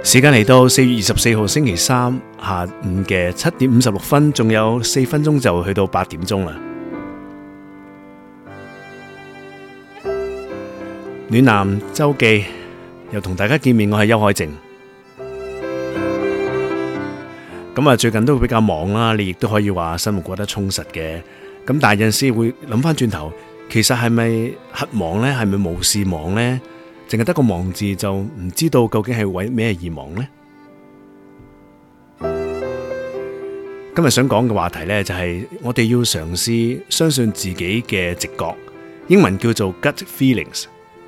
時間嚟到4月24號星期三下午嘅7:56，仲有4分鐘就去到8點鐘啦。暖男周記又同大家見面，我係邱海靖。咁最近都比較忙啦，你亦都可以話生活過得充實嘅。咁但係有陣時會諗翻轉頭，其實係咪瞎忙呢？係咪無事忙呢？淨係得個忙字就唔知道究竟係為咩而忙呢？今日想講嘅話題呢，就係我哋要嘗試相信自己嘅直覺，英文叫做 gut feelings。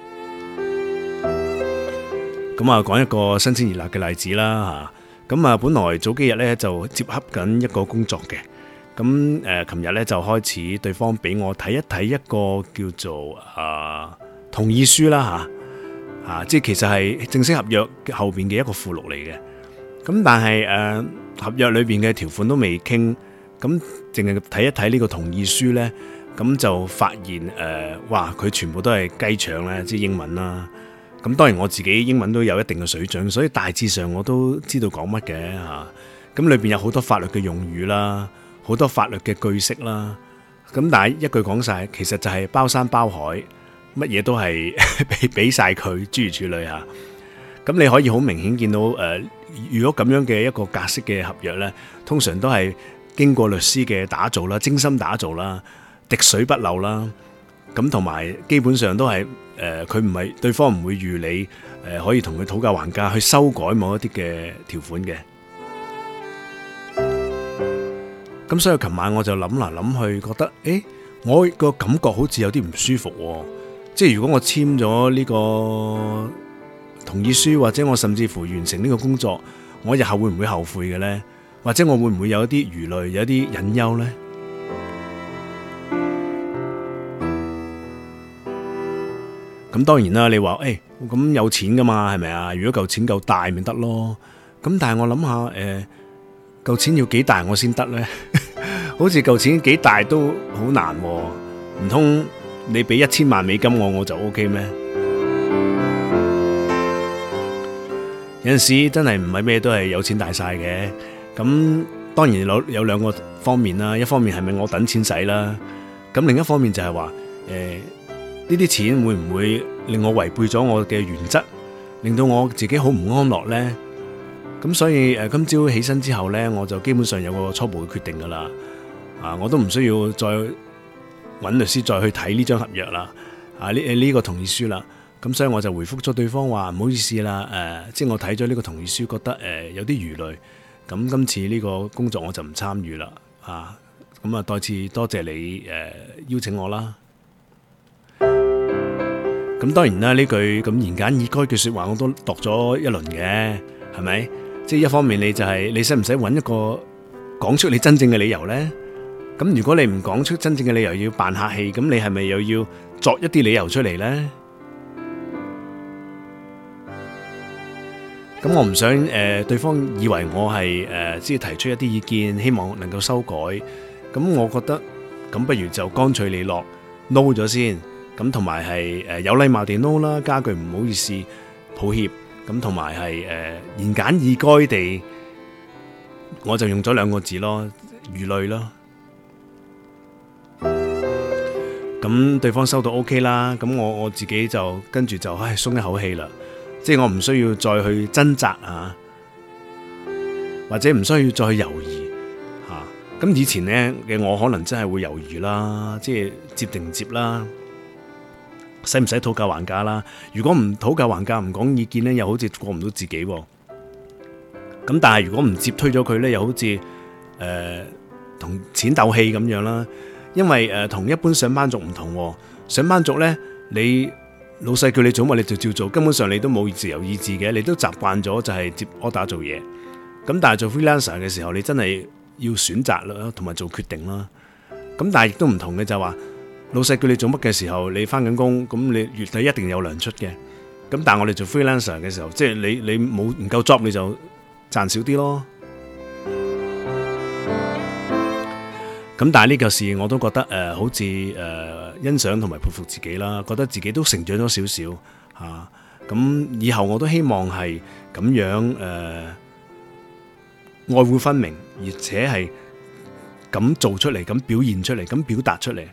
咁講一個新鮮熱辣嘅例子啦吓。咁本來早幾日呢就接洽緊一個工作嘅。咁琴日呢就開始對方俾我睇一睇一個叫做同意書啦吓。即係其實係正式合約後邊嘅一個附錄嚟嘅。咁但係合約裏邊嘅條款都未傾，咁淨係睇一睇呢個同意書呢，咁就發現哇，佢全部都係雞腸咧，即係英文啦。咁當然我自己英文都有一定嘅水準，所以大致上我都知道講乜嘅吓。咁裏邊有好多法律嘅用語啦，好多法律嘅句式啦。咁但係一句講晒，其實就係包山包海，乜嘢都係俾晒佢，諸如此類吓。咁你可以好明顯見到如果咁樣嘅一個格式嘅合約呢，通常都係經過律師嘅打造啦，精心打造啦，滴水不漏啦。咁同埋基本上都係佢唔係對方唔會預你可以同佢討價還價去修改某一啲嘅條款嘅。咁所以琴晚我就諗嚟諗去，覺得我個感覺好似有啲唔舒服喎。即係如果我簽咗呢個同意書，或者我甚至乎完成呢個工作，我日後會唔會後悔嘅呢？或者我會唔會有一啲疑慮，有一啲隱憂呢？咁當然啦，你話咁有錢噶嘛，係咪啊？如果嚿錢夠大咪得咯。咁但係我諗下，嚿錢要幾大我先得呢？好似嚿錢幾大都好難喎。唔通你俾1000萬美金我就 OK 咩？有陣時真係唔係咩都係有錢大晒嘅。咁當然有兩個方面啦，一方面係咪我等錢使啦？咁另一方面就係話呢啲錢會唔會令我違背咗我嘅原則，令到我自己好唔安樂呢？咁所以今朝起身之後呢，我就基本上有個初步嘅決定噶啦。我都唔需要再揾律師再去睇呢張合約啦。呢個同意書啦。咁所以我就回覆咗對方話唔好意思啦。即係我睇咗呢個同意書，覺得有啲疑慮。咁今次呢個工作我就唔參與啦。咁再次多謝你邀請我啦。咁當然啦，呢句咁言簡意賅嘅說話我都度咗一輪嘅，係咪？即係一方面你就係你使唔使揾一個講出你真正嘅理由呢？咁如果你唔講出真正嘅理由，要扮客氣，咁你係咪又要作一啲理由出嚟呢？咁我唔想對方以為我係即係提出一啲意見，希望能夠修改。咁我覺得咁不如就乾脆利落 no 咗先。咁同埋係有禮貌地 no 啦，加句唔好意思，抱歉。咁同埋係言簡意賅地，我就用咗2個字咯，疑慮咯。咁對方收到 OK 啦，咁我自己就跟住就鬆一口氣啦。即係我唔需要再去掙扎或者唔需要再去猶豫吓。咁以前呢嘅我可能真係會猶豫啦，即係接定唔接啦，使唔使討價還價啦？如果唔討價還價，唔講意見呢，又好似過唔到自己。咁但係如果唔接推咗佢呢，又好似同錢鬥氣咁樣啦。因為同一般上班族唔同，上班族呢，你老細叫你做乜你就照做，根本上你都冇自由意志嘅，你都習慣咗就係接 order 做嘢。咁但係做 freelancer 嘅時候，你真係要選擇啦，同埋做決定啦。咁但係亦都唔同嘅就係話，老細叫你做乜嘅時候，你翻緊工，咁你月底一定有糧出嘅。咁但係我哋做 freelancer 嘅時候，即係你冇唔夠 job 你就賺少啲咯。咁但係呢個事我都覺得好似欣賞同埋佩服自己啦，覺得自己都成長咗少少嚇。 咁以後我都希望係咁樣愛護分明，而且係咁做出嚟，咁表現出嚟，咁表達出嚟。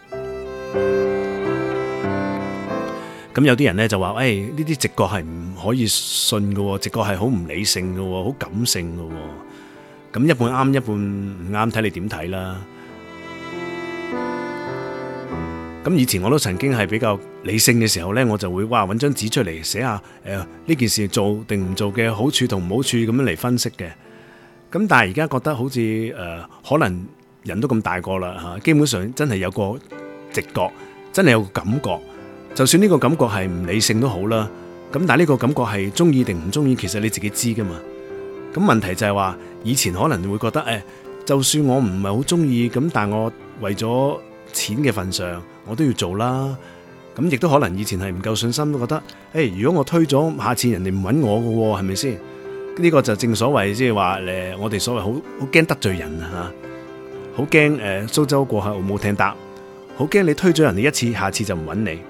咁有啲人咧就話，呢啲直覺係唔可以信嘅，直覺係好唔理性嘅，好感性嘅。咁一半啱，一半唔啱，睇你點睇啦。咁以前我都曾經係比較理性嘅時候咧，我就會搵張紙出嚟寫下呢件事做定唔做嘅好處同唔好處咁樣嚟分析嘅。咁但係而家覺得好似可能人都咁大個啦嚇，基本上真係有個直覺，真係有個感覺。就算呢個感覺係唔理性都好啦，咁但係呢個感覺係中意定唔中意，其實你自己知噶嘛。咁問題就係話，以前可能會覺得就算我唔係好中意，咁但係我為咗錢嘅份上，我都要做啦。咁亦都可能以前係唔夠信心，都覺得如果我推咗，下次人哋唔揾我嘅，係咪先？呢個就正所謂即係話我哋所謂好驚得罪人啊，好驚蘇州過後冇艇搭，好驚你推咗人哋一次，下次就唔揾你。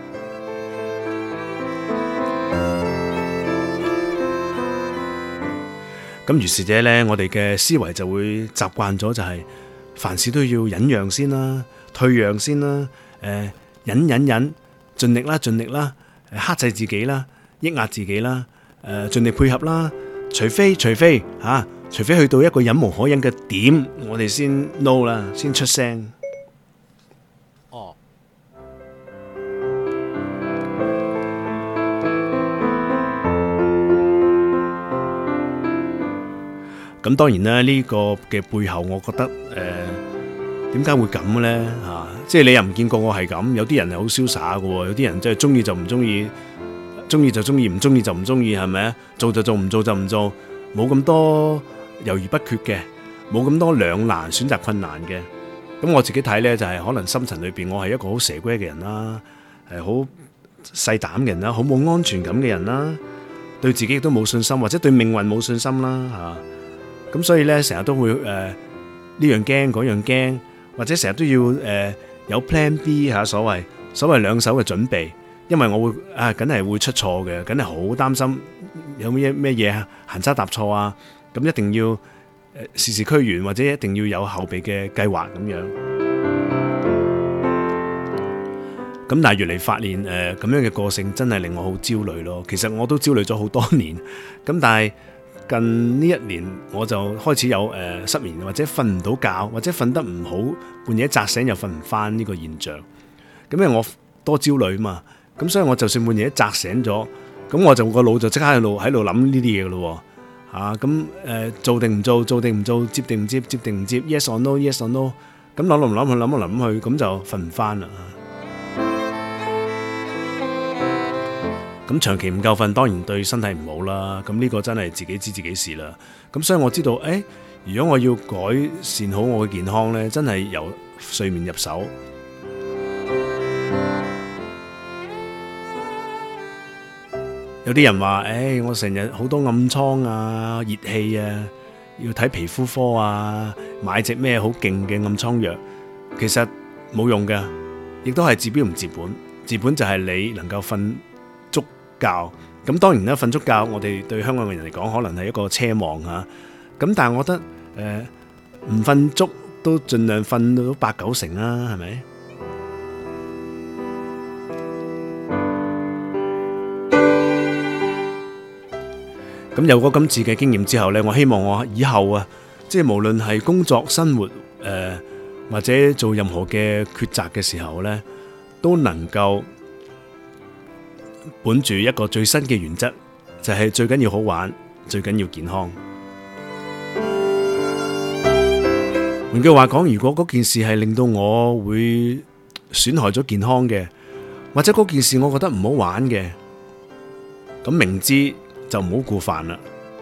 咁於是者呢，我哋嘅思維就會習慣咗，就係凡事都要忍讓先啦，退讓先啦，忍，盡力啦，盡力啦，克制自己啦，抑壓自己啦，盡力配合啦，除非去到一個忍無可忍嘅點，我哋先 no 啦，先出聲。咁當然啦，呢個嘅背後，我覺得點解會咁呢？即係你又唔見過我係咁，有啲人係好瀟灑嘅，有啲人真係中意就唔中意，中意就中意，唔中意就唔中意，係咪啊？做就做，唔做就唔做，冇咁多猶豫不決嘅，冇咁多兩難選擇困難嘅。咁我自己睇呢，就係可能深層裏邊我係一個好蛇龜嘅人啦，係好細膽嘅人啦，好冇安全感嘅人啦，對自己亦都冇信心，或者對命運冇信心啦，咁所以咧，成日都會呢樣驚嗰樣驚，或者成日都要有 plan B 所謂兩手嘅準備，因為我會梗係會出錯嘅，梗係好擔心有咩嘢行差踏錯啊，咁一定要事事俱圓，或者一定要有後備嘅計劃咁樣。咁但係越嚟發現咁樣嘅個性真係令我好焦慮咯。其實我都焦慮咗好多年，咁但係近呢一年我就開始有失眠，或者瞓唔到覺，或者瞓得唔好，半夜扎醒又瞓唔翻呢個現象。咁因為我多焦慮嘛，咁所以我就算半夜扎醒咗，咁我就個腦就即刻喺度諗呢啲嘢噶咯。咁做定唔做，做定唔做，接定唔接，接定唔接 ，yes or no，yes or no， 咁諗去，咁就瞓唔翻啦。咁長期唔夠瞓，當然對身體唔好啦。咁呢個真係自己知自己事啦。咁所以我知道，如果我要改善好我嘅健康呢，真係由睡眠入手。有啲人話，我成日好多暗瘡啊、熱氣啊，要睇皮膚科啊，買隻咩好勁嘅暗瘡藥，其實冇用嘅，亦都係治標唔治本。治本就係你能夠瞓足覺，咁當然啦，瞓足覺我哋對香港嘅人嚟講可能係一個奢望吓，咁但係我覺得唔瞓足都盡量瞓到8、9成啦，係咪？咁有過今次嘅經驗之後呢，我希望我以後啊，即係無論係工作、生活或者做任何嘅抉擇嘅時候呢，都能夠本住一個最新嘅原則，就係最緊要好玩，最緊要健康。換句話講，如果嗰件事係令到我會損害咗健康嘅，或者嗰件事我覺得唔好玩嘅，咁明知就唔好故犯啦。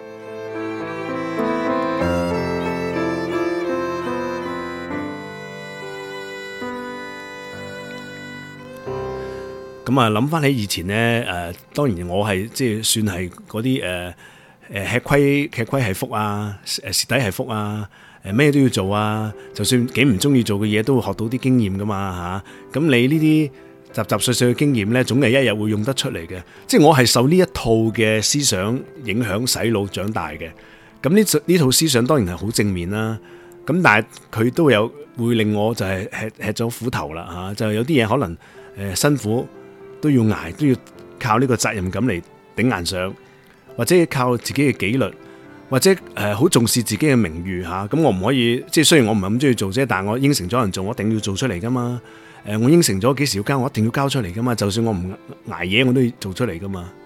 咁啊，諗翻起以前呢，當然我係即係算係嗰啲吃虧係福啊，蝕底係福啊，咩都要做啊，就算幾唔中意做嘅嘢，都會學到啲經驗噶嘛吓。咁你呢啲雜雜碎碎嘅經驗呢，總係一日會用得出嚟嘅。即係我係受呢一套嘅思想影響洗腦長大嘅。咁呢套思想當然係好正面啦。咁但係佢都會令我就係吃咗苦頭啦嚇。就有啲嘢可能辛苦都要捱，都要靠呢個責任感嚟頂硬上，或者靠自己嘅紀律，或者好重視自己嘅名譽嚇。咁我唔可以，即係雖然我唔係咁中意做啫，但係我應承咗人做，我一定要做出嚟噶嘛。我應承咗幾時要交，我一定要交出嚟噶嘛。就算我唔捱夜，我都要做出嚟噶嘛。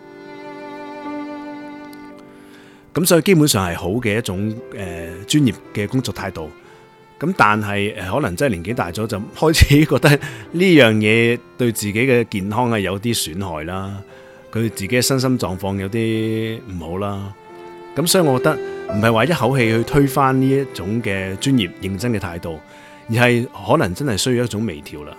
咁所以基本上係好嘅一種專業嘅工作態度。咁但係可能真係年紀大咗，就開始覺得呢樣嘢對自己嘅健康係有啲損害啦。佢自己嘅身心狀況有啲唔好啦。咁所以我覺得唔係話一口氣去推翻呢一種嘅專業認真嘅態度，而係可能真係需要一種微調啦。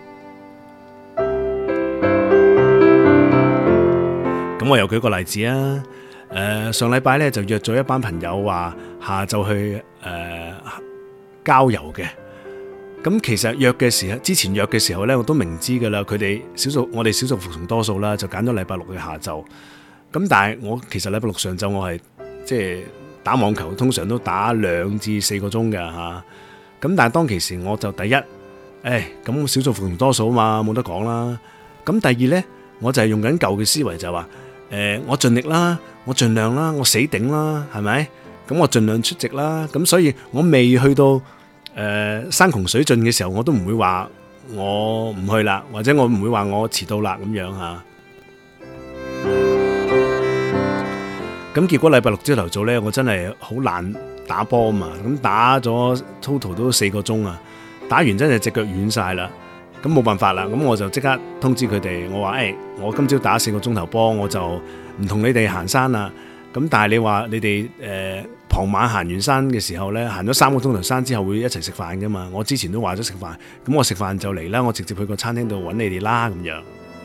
咁我又舉個例子啊。上禮拜咧就約咗一班朋友話下晝去郊遊嘅。咁其實之前約嘅時候咧，我都明知噶啦，我哋少數服從多數啦，就揀咗禮拜六嘅下晝。咁但係我其實禮拜六上晝我係即係打網球，通常都打2至4個鐘嘅吓。咁但係當其時我就第一，咁少數服從多數嘛，冇得講啦。咁第二咧，我就係用緊舊嘅思維，就話我盡力啦，我盡量啦，我死頂啦，係咪？咁我盡量出席啦。咁所以我未去到山窮水盡嘅時候，我都唔會話我唔去啦，或者我唔會話我遲到啦咁樣吓。咁結果禮拜六朝頭早呢，我真係好懶打波啊嘛。咁打咗 total 都4個鐘啊，打完真係隻腳軟晒啦。咁冇辦法啦，咁我就即刻通知佢哋，我話我今朝打4個鐘頭波，我就唔同你哋行山啦。咁但係你話你哋傍晚行完山嘅時候呢，行咗3個鐘頭山之後會一齊食飯噶嘛？我之前都話咗食飯，咁我食飯就嚟啦，我直接去個餐廳度揾你哋啦咁樣。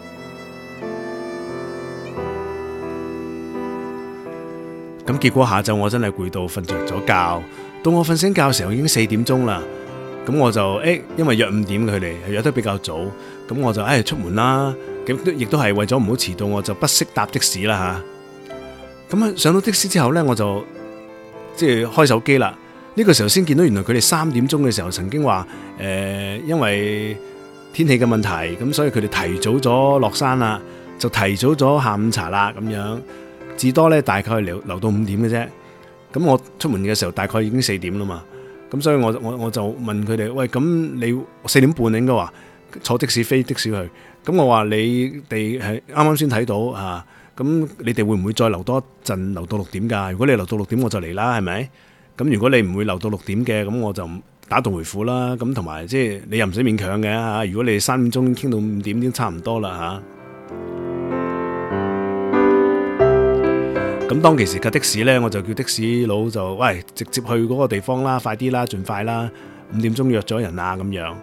咁結果下晝我真係攰到瞓着咗覺，到我瞓醒覺嘅時候已經4點鐘啦。咁我就因為約5點佢哋約得比較早，咁我就出門啦。咁亦都係為咗唔好遲到，我就不惜搭的士啦吓。咁上到的士之後呢，我就即係開手機啦。呢個時候先見到原來佢哋3點鐘嘅時候曾經話因為天氣嘅問題，咁所以佢哋提早咗落山啦，就提早咗下午茶啦咁樣。至多呢大概留到5點嘅啫。咁我出門嘅時候大概已經4點啦嘛。咁所以我就問佢哋，喂，咁你4點半應該話坐的士飛的士去。咁我話你哋係啱啱先睇到啊，咁你哋會唔會再留多一陣，留到6點㗎？如果你留到6點我就嚟啦，係咪？咁如果你唔會留到6點嘅，咁我就打道回府啦。咁同埋即係你又唔使勉強嘅嚇。如果你3點鐘傾到5點都差唔多啦嚇。咁當其時架的士呢，我就叫的士佬就喂，直接去嗰個地方啦，快啲啦，盡快啦，5點鐘約咗人啊咁樣。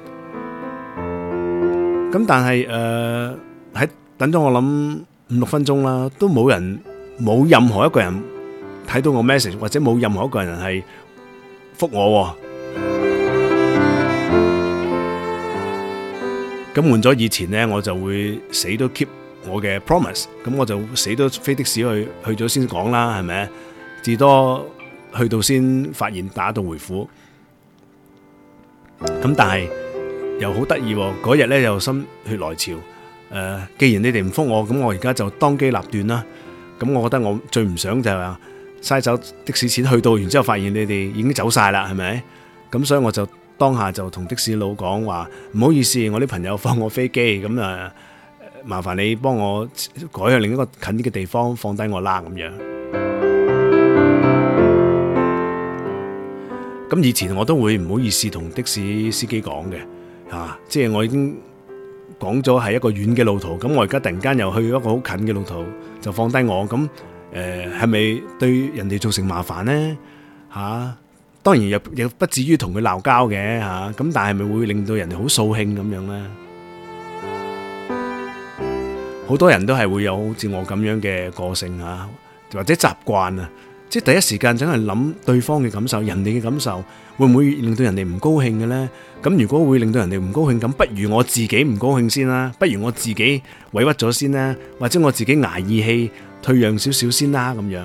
咁但係喺等咗我諗5-6分鐘啦，都冇任何一個人睇到我 message， 或者冇任何一個人係覆我。咁換咗以前呢，我就會死都 keep我嘅 promise， 咁我就死都飛的士去咗先講啦，係咪？至多去到先發現打道回府。咁但係又好得意，嗰日呢又心血來潮，既然你哋唔覆我，咁我而家就當機立斷啦。咁我覺得我最唔想就係話嘥走的士錢，去到完之後發現你哋已經走晒啦，係咪？咁所以我就當下就同的士佬講話，唔好意思，我啲朋友放我飛機，咁麻煩你幫我改去另一個近啲嘅地方放低我啦咁樣。咁以前我都會唔好意思同的士司機講嘅，即係我已經講咗係一個遠嘅路途，咁我而家突然間又去一個好近嘅路途就放低我，咁係咪對人哋造成麻煩呢？當然又不至於同佢鬧交嘅咁，但係咪會令到人哋好掃興咁樣呢？好多人都係會有好似我咁樣嘅個性或者習慣即係第一時間淨係諗對方嘅感受，人哋嘅感受會唔會令到人哋唔高興嘅呢？咁如果會令到人哋唔高興，咁不如我自己唔高興先啦，不如我自己委屈咗先啦，或者我自己捱義氣退讓少少先啦咁樣。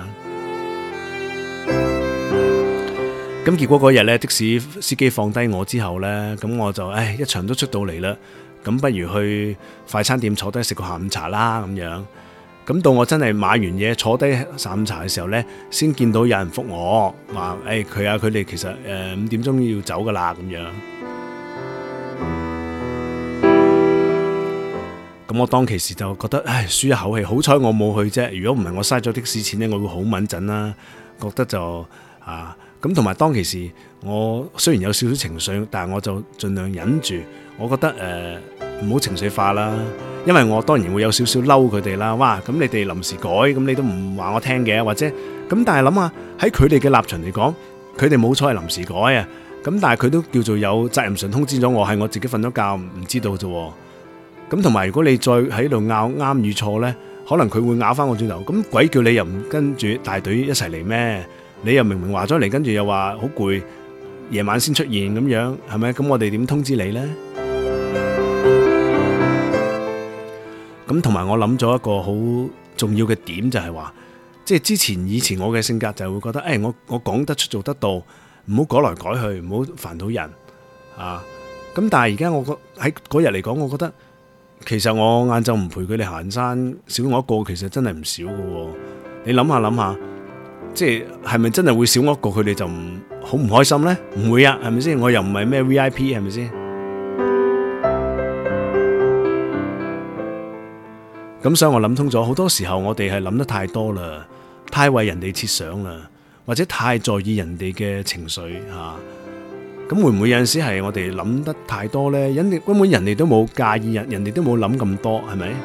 咁結果嗰日呢，的士司機放低我之後呢，咁我就一場都出到嚟啦，咁不如去快餐店坐低食個下午茶啦咁樣。咁到我真係買完嘢坐低下午茶嘅時候呢，先見到有人覆我話佢哋其實5點鐘要走噶啦咁樣。咁我當其時就覺得舒一口氣，好彩我冇去啫。如果唔係我嘥咗的士錢呢，我會好敏陣啦。覺得就咁同埋當其時我雖然有少少情緒，但係我就盡量忍住。我覺得唔好情緒化啦，因為我當然會有少少嬲佢哋啦。哇，咁你哋臨時改，咁你都唔話我聽嘅，或者咁，但係諗下喺佢哋嘅立場嚟講，佢哋冇錯係臨時改啊。咁但係佢都叫做有責任上通知咗我，係我自己瞓咗覺唔知道啫。咁同埋如果你再喺度拗啱與錯呢，可能佢會拗翻我轉頭。咁鬼叫你又唔跟住大隊一齊嚟咩？你又明明話咗嚟，跟住又話好攰，夜晚先出現咁樣，係咪？咁我哋點通知你呢？咁同埋我諗咗一個好重要嘅點，就係話，即係以前我嘅性格就係會覺得，我講得出做得到，唔好改來改去，唔好煩到人啊。咁但係而家我喺嗰日嚟講，我覺得其實我晏晝唔陪佢哋行山，少我一個，其實真係唔少㗎。你諗下，即係咪真係會少我一個，佢哋就好唔開心呢？唔會啊，係咪先？我又唔係咩 VIP，係咪先？咁所以我諗通咗，好多時候我哋係諗得太多啦，太為人哋設想啦，或者太在意人哋嘅情緒吓。咁會唔會有陣時係我哋諗得太多呢？根本人哋都冇介意，人哋都冇諗咁多，係咪？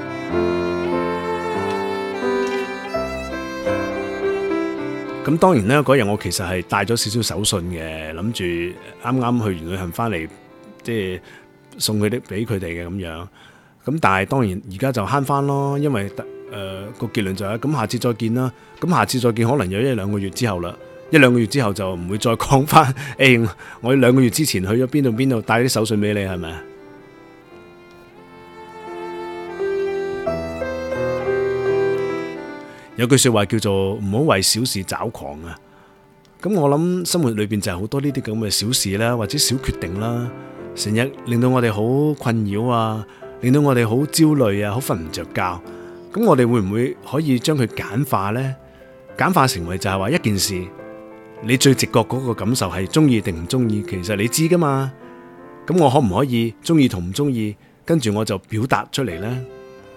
咁當然啦，嗰日我其實係帶咗少少手信嘅，諗住啱啱去完旅行翻嚟，即係送佢啲俾佢哋嘅咁樣。咁但係當然而家就慳翻咯，因為個結論就係咁，下次再見啦。咁下次再見可能有1-2個月之後啦，1-2個月之後就唔會再講翻。我2個月之前去咗邊度帶啲手信俾你，係咪啊？有句說話叫做唔好為小事找狂啊。咁我諗生活裏邊就係好多呢啲咁嘅小事啦，或者小決定啦，成日令到我哋好困擾啊，令到我哋好焦慮啊，好瞓唔着覺。咁我哋會唔會可以將佢簡化呢？簡化成為就係話一件事，你最直覺嗰個感受係中意定唔中意，其實你知噶嘛。咁我可唔可以中意同唔中意，跟住我就表達出嚟呢？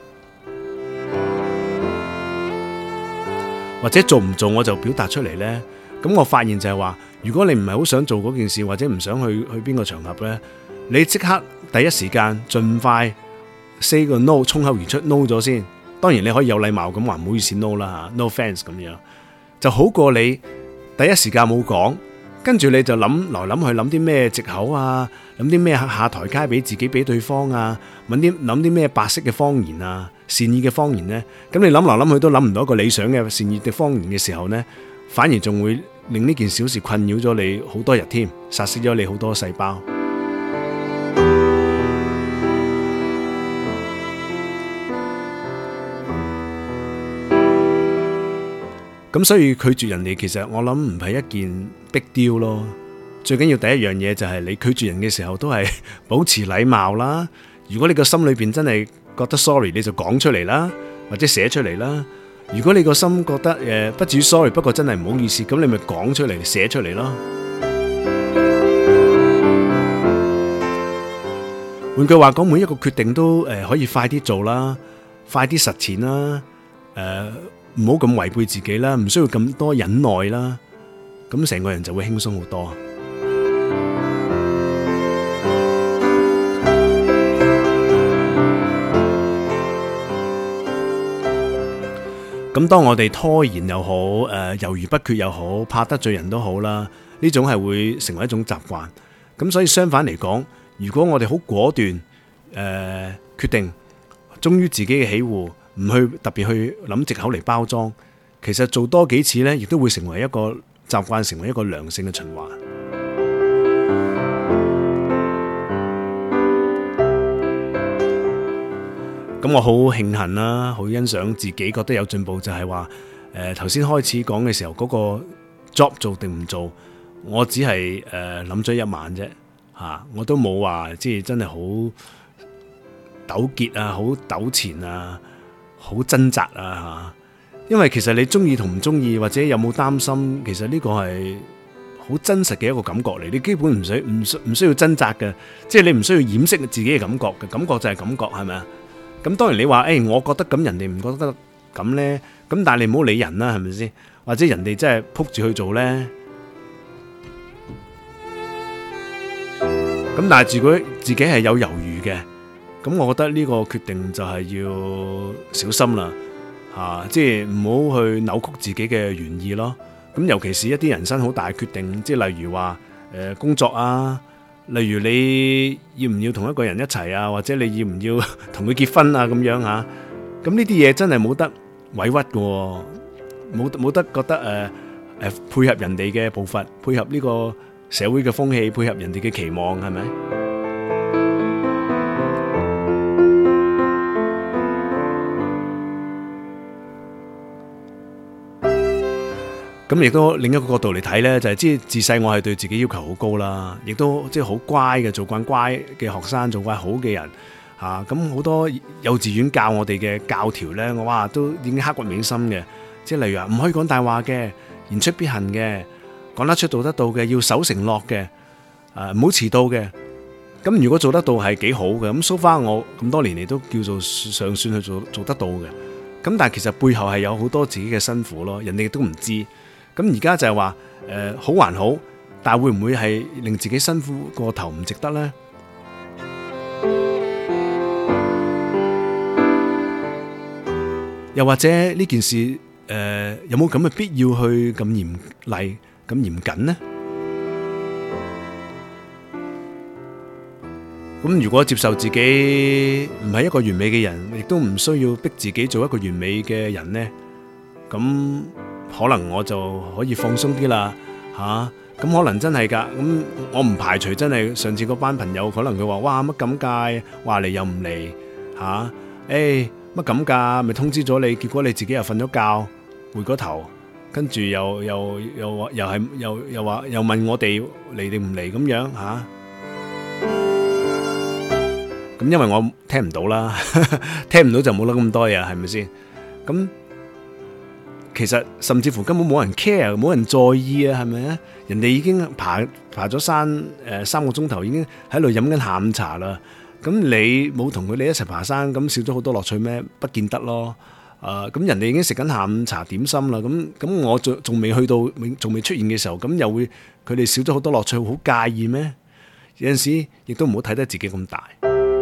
或者做唔做我就表達出嚟呢？咁我發現就係話，如果你唔係好想做嗰件事，或者唔想去邊個場合呢，你即刻第一時間盡快 say 個 no， 衝口而出 no 咗先。當然你可以有禮貌咁話唔好意思 no 啦，no thanks 咁樣，就好過你第一時間冇講，跟住你就諗來諗去諗啲咩藉口啊，諗啲咩下台階俾自己俾對方啊，諗啲咩白色嘅謊言啊，善意嘅謊言呢。咁你諗來諗去都諗唔到一個理想嘅善意嘅謊言嘅時候呢，反而仲會令呢件小事困擾咗你好多日添，殺死咗你好多細胞。咁所以拒絕人哋，其實我諗唔係一件big deal咯。最緊要第一樣嘢就係你拒絕人嘅時候都係保持禮貌啦。如果你個心裏邊真係覺得 sorry， 你就講出嚟啦，或者寫出嚟啦。如果你個心覺得不至於 sorry， 不過真係唔好意思，咁你咪講出嚟，寫出嚟咯。換句話講，每一個決定都可以快啲做啦，快啲實踐啦，唔好咁違背自己啦，唔需要咁多忍耐啦，咁成個人就會輕鬆好多。咁當我哋拖延又好，猶豫不決又好，怕得罪人都好啦，呢種係會成為一種習慣。咁所以相反嚟講，如果我哋好果斷，決定忠於自己嘅喜惡，唔去特別去諗藉口嚟包裝， 其實做多幾次呢，亦都會成為一個習慣，成為一個良性嘅循環。咁我好慶幸啦，好欣賞自己覺得有進步，就係話頭先開始講嘅時候嗰個 job 做定唔做，我只係諗咗一晚啫嚇，我都冇話即係真係好糾結啊，好糾纏啊，好掙扎啊嚇。因為其實你中意同唔中意，或者有冇擔心，其實呢個係好真實嘅一個感覺嚟。你基本唔需要掙扎嘅，即係你唔需要掩飾自己嘅感覺嘅，感覺就係感覺，係咪啊？咁當然你話我覺得咁，人哋唔覺得咁呢？咁但係你唔好理人啦，係咪先？或者人哋真係撲住去做呢？咁但係如果自己係有猶豫嘅，咁我覺得呢個決定就係要小心啦，即係唔好去扭曲自己嘅原意咯。咁尤其是一啲人生好大決定，即係例如話工作啊。例如你要唔要同一個人一齊啊，或者你要唔要同佢結婚啊咁樣嚇，咁呢啲嘢真係冇得委屈嘅，冇得覺得配合人哋嘅步伐，配合呢個社會嘅風氣，配合人哋嘅期望，係咪？咁亦都另一個角度嚟睇呢，就係即係自細我係對自己要求好高啦，亦都即係好乖嘅，做慣乖嘅學生，做慣好嘅人嚇。咁好多幼稚園教我哋嘅教條呢，我哇都已經刻骨銘心嘅。即係例如話唔可以講大話嘅，言出必行嘅，講得出做得到嘅，要守承諾嘅，唔好遲到嘅。咁如果做得到係幾好嘅，咁 so far 我咁多年嚟都叫做尚算去做得到嘅。咁但係其實背後係有好多自己嘅辛苦咯，人哋亦都唔知。咁而家就係話好還好，但係會唔會係令自己辛苦過頭唔值得呢？又或者呢件事有冇咁嘅必要去咁嚴厲、咁嚴謹呢？咁如果接受自己唔係一個完美嘅人，亦都唔需要逼自己做一個完美嘅人呢，咁可能我就可以放鬆啲啦，咁可能真係㗎，咁我唔排除真係上次嗰班朋友可能佢話哇乜咁㗎，話嚟又唔嚟乜咁㗎，咪通知咗你，結果你自己又瞓咗覺，回過頭，跟住又話又問我哋嚟定唔嚟咁樣嚇，咁因為我聽唔到啦，聽唔到就冇得咁多嘢，係咪先？咁其實甚至乎根本冇人 care， 冇人在意啊，係咪啊？人哋已經爬咗山3個鐘頭，已經喺度飲緊下午茶啦。咁你冇同佢哋一齊爬山，咁少咗好多樂趣咩？不見得咯。咁人哋已經食緊下午茶點心啦。咁我仲未去到，仲未出現嘅時候，咁又會佢哋少咗好多樂趣，好介意咩？有陣時亦都唔好睇得自己咁大。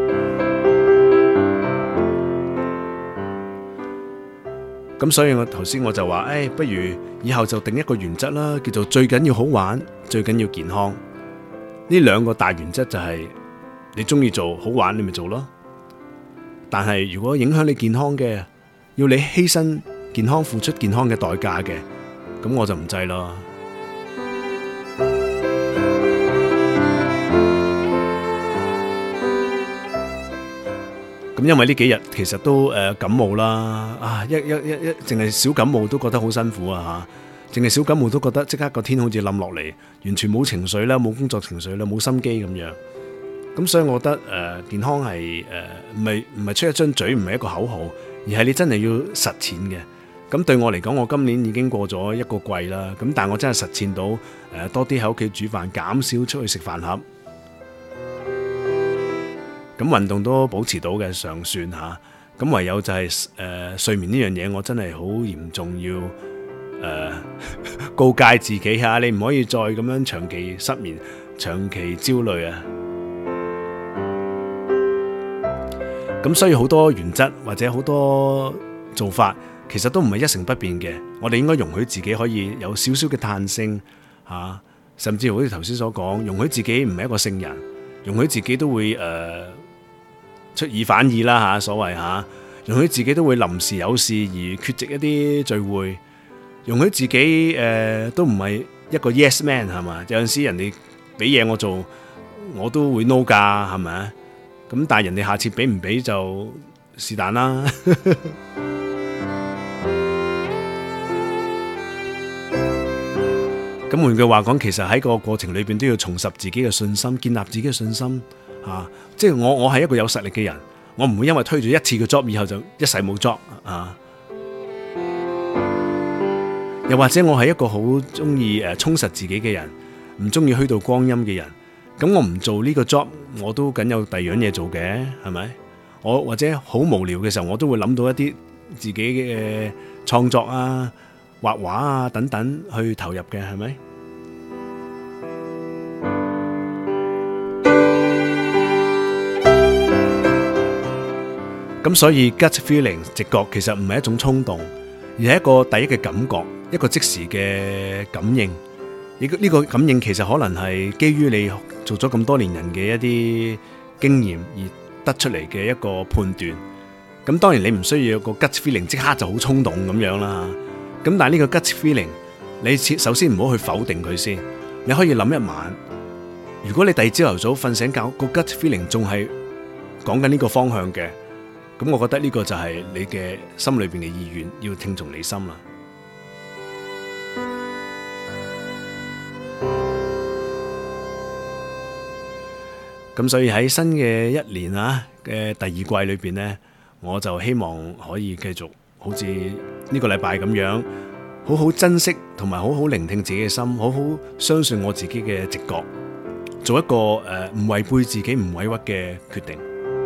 咁所以我頭先我就話，不如以後就定一個原則啦，叫做最緊要好玩，最緊要健康。呢兩個大原則就係你中意做好玩，你咪做咯。但係如果影響你健康嘅，要你犧牲健康、付出健康嘅代價嘅，咁我就唔制咯。咁因為呢幾日其實都感冒啦，一淨係小感冒都覺得好辛苦啊嚇，淨係小感冒都覺得即刻個天好似冧落嚟，完全冇情緒啦，冇工作情緒啦，冇心機咁樣。咁所以我覺得健康係唔係出一張嘴，唔係一個口號，而係你真係要實踐嘅。咁對我嚟講，我今年已經過咗一個季啦，咁但係我真係實踐到多啲喺屋企煮飯，減少出去食飯盒。咁運動都保持到嘅，尚算嚇。咁唯有就係睡眠呢樣嘢，我真係好嚴重要告誡自己嚇，你唔可以再咁樣長期失眠、長期焦慮啊。咁所以好多原則或者好多做法，其實都唔係一成不變嘅。我哋應該容許自己可以有少少嘅彈性嚇，甚至好似頭先所講，容許自己唔係一個聖人，容許自己都會出爾反爾啦嚇，所謂嚇，容許自己都會臨時有事而缺席一啲聚會容許自己都唔係一個 yes man 係嘛？有陣時人哋俾嘢我做，我都會 no 㗎，係咪？咁但係人哋下次俾唔俾就是但啦。咁換句話講，其實喺個過程裏邊都要重拾自己嘅信心，建立自己嘅信心啊！即係我係一個有實力嘅人，我唔會因為推咗一次嘅 job 以後就一世冇 job 啊！又或者我係一個好中意充實自己嘅人，唔中意虛度光陰嘅人，咁我唔做呢個 job，我都梗有第二樣嘢做嘅，係咪？我或者好無聊嘅時候，我都會諗到一啲自己嘅創作啊、畫畫啊等等去投入嘅，係咪？咁所以 gut feeling 直覺其實唔係一種衝動，而係一個第一嘅感覺，一個即時嘅感應。呢個感應其實可能係基於你做咗咁多年人嘅一啲經驗而得出嚟嘅一個判斷。咁當然你唔需要有個 gut feeling 即刻就好衝動咁樣啦。咁但係呢個 gut feeling，你首先唔好去否定佢先，你可以諗一晚。如果你第二朝頭早瞓醒覺，個 gut feeling 仲係講緊呢個方向嘅，咁我覺得呢個就係你嘅心裏邊嘅意願，要聽從你心啦。咁所以喺新嘅一年嘅第二季裏邊呢，我就希望可以繼續好似呢個禮拜咁樣，好好珍惜同埋好好聆聽自己嘅心，好好相信我自己嘅直覺，做一個唔違背自己、唔委屈嘅決定。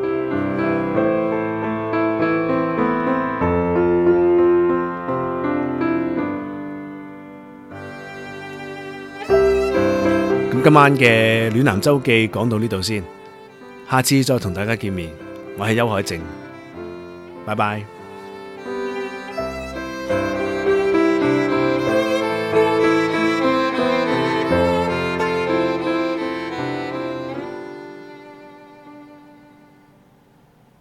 今晚嘅暖男周記講到呢度先，下次再同大家見面。我係邱海靖，拜拜。